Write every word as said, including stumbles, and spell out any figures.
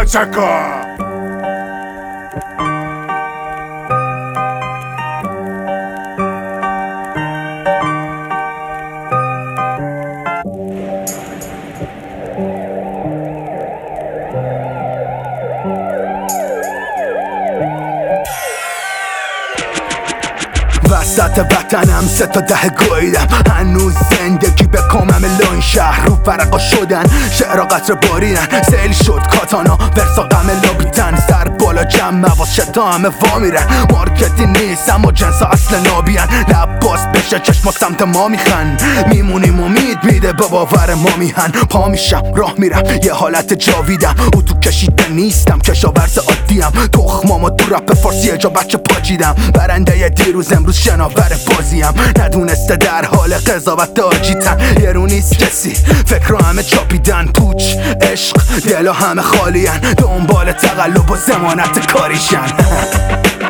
تشکر. وسط وطنم سه تا ده گویدم، هنوز زندگی به کامم لون شهر رو فرقا شدن، شعرها قطر باریدن، سیل شد کاتانا ورسا غم لابیتن، سر بالا جمع مواز شتا همه وا میرن، مارکتی نیست اما جنس اصل نابیان، لب باز بشه چشما سمت ما میخن، میمونیم امید میده به باور ما میهن، پا میشم راه میرم یه حالت جاویدم، او تو کشیده نیستم کشاورز عادیم، تخمامو تو رپ فارسی جا بچه پاچیدم، برنده دیروز امروز شناور بازیم، ندونسته در حال قضاوت آجیتن، یه رو نیست کسی فکر همه چاپیدن، پوچ عشق دلا همه خالین، دنبال تقلب و زمانت کاریشن.